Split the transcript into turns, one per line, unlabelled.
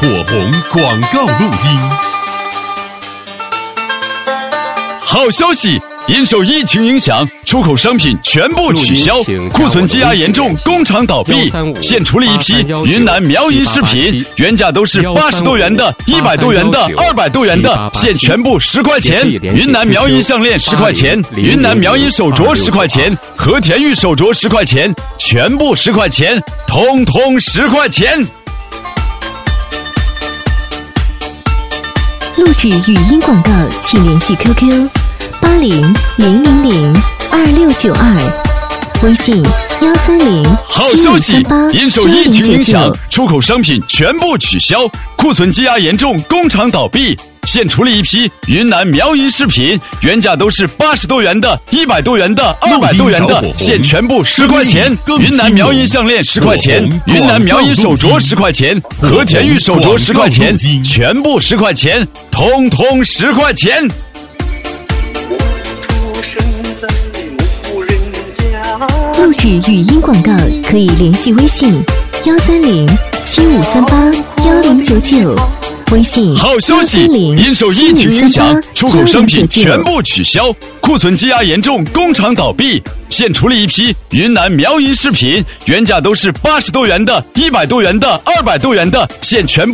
火红广告录音。
好消息！因受疫情影响，出口商品全部取消，库存积压严重，工厂倒闭。现出了一批云南苗银饰品，原价都是80多元的、100多元的、200多元的，现全部10块钱。云南苗银项链10块钱，云南苗银手镯10块钱，和田玉手镯10块钱，全部10块钱，通通10块钱。
录制语音广告，请联系 QQ8000026692，微信130。
好消息！因受疫情影响，出口商品全部取消，库存积压严重，工厂倒闭。现出了一批云南苗银饰品，原价都是80多元的、100多元的、200多元的，现全部10块钱。云南苗银项链10块钱，云南苗银手镯10块钱，和田玉手镯10块钱，全部10块钱，通通10块钱。
录制语音广告可以联系微信13075381099，微信
好消息！因受疫情影响，出口商品全部取消，库存积压严重，工厂倒闭。现出了一批云南苗银饰品，原价都是80多元的、100多元的、200多元的，现全部